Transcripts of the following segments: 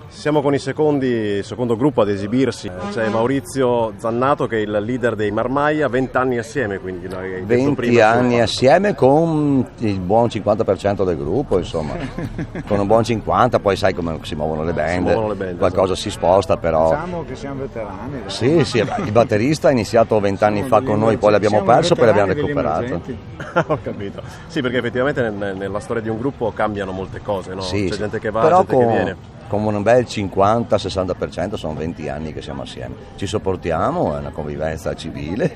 Siamo con il secondo gruppo ad esibirsi, c'è Maurizio Zannato che è il leader dei Marmaia, 20 anni assieme, quindi 20 anni assieme con il buon 50% del gruppo, insomma, con un buon 50%, poi sai come si muovono le band, qualcosa si sposta, però... Diciamo che siamo veterani. Sì, il batterista ha iniziato 20 anni fa con noi, poi l'abbiamo perso, poi l'abbiamo recuperato. Ho capito, sì, perché effettivamente nella storia di un gruppo cambiano molte cose, no? Sì, c'è gente che va, però gente che viene. Come un bel 50-60% sono 20 anni che siamo assieme, ci sopportiamo, è una convivenza civile,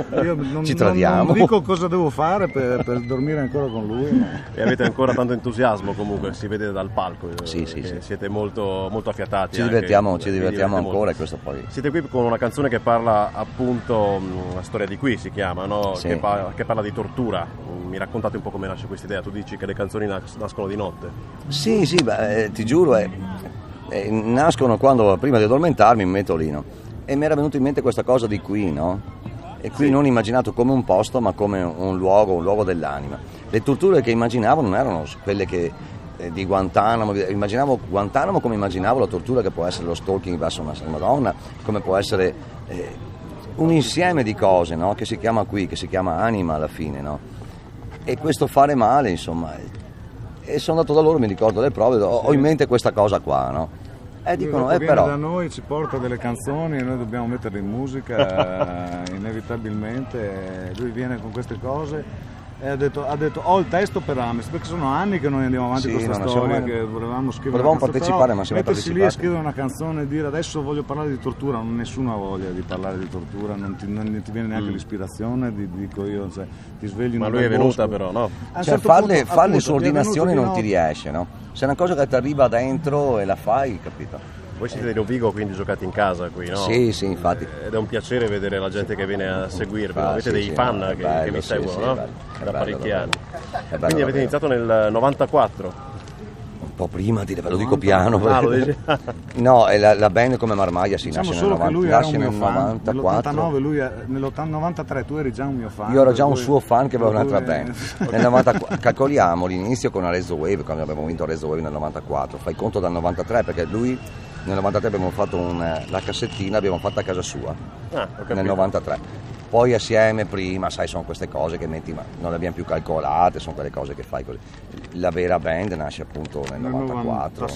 ci tradiamo. Non dico cosa devo fare per dormire ancora con lui. Ma... E avete ancora tanto entusiasmo comunque, si vede dal palco, sì. Siete molto affiatati. Ci divertiamo ancora e questo poi. Siete qui con una canzone che parla appunto, la storia di qui si chiama, no? Sì. Che parla di tortura. Mi raccontate un po' come nasce questa idea? Tu dici che le canzoni nascono di notte. Sì, ti giuro, nascono quando prima di addormentarmi mi metto lì, no? E mi era venuto in mente questa cosa di qui, no? E qui non immaginato come un posto ma come un luogo dell'anima. Le torture che immaginavo non erano quelle che di Guantanamo, immaginavo Guantanamo come immaginavo la tortura che può essere lo stalking verso una donna, come può essere un insieme di cose, no? Che si chiama qui, che si chiama anima alla fine, no? E questo fare male, insomma, e sono andato da loro, mi ricordo le prove, ho in mente questa cosa qua, no? E dicono, però da noi ci porta delle canzoni e noi dobbiamo metterle in musica inevitabilmente, lui viene con queste cose e ha detto ho il testo per Ames, perché sono anni che noi andiamo avanti con questa storia, che volevamo scrivere partecipare, ma siamo mettersi partecipati. lì a scrivere una canzone e dire adesso voglio parlare di tortura, non ho nessuna voglia di parlare di tortura, non ti viene neanche l'ispirazione, dico io, cioè, ti svegli. Ma lui è venuta però, no? Cioè farle su ordinazione non ti riesce, no? Se è una cosa che ti arriva dentro e la fai, capito? Voi siete di Rovigo, quindi giocate in casa qui, no? Sì, infatti. Ed è un piacere vedere la gente che viene a seguirvi. Avete dei fan che vi seguono, no? Da parecchi anni. Quindi avete iniziato nel 94? Un po' prima, ve lo dico piano. Lo dici? No, la band come Marmaia si diciamo nasce solo nel 90, che lui nasce era nel un mio fan. 94. Nell'93 tu eri già un mio fan. Io ero già un suo fan che aveva un'altra band. Nel 94, calcoliamo l'inizio con Arezzo Wave, quando abbiamo vinto Arezzo Wave nel 94. Fai conto dal 93, perché lui nel 93 abbiamo fatto la cassettina, l'abbiamo fatta a casa sua. Nel 93. Poi assieme prima, sai, sono queste cose che metti, ma non le abbiamo più calcolate, sono quelle cose che fai così. La vera band nasce appunto nel 94.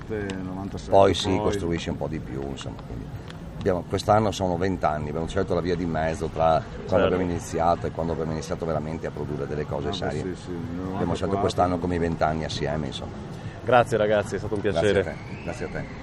97. Poi si costruisce un po' di più, insomma. Quest'anno sono 20 anni, abbiamo scelto la via di mezzo tra quando abbiamo iniziato e quando abbiamo iniziato veramente a produrre delle cose serie. Abbiamo scelto quest'anno come i 20 anni assieme, insomma. Grazie ragazzi, è stato un piacere. Grazie a te.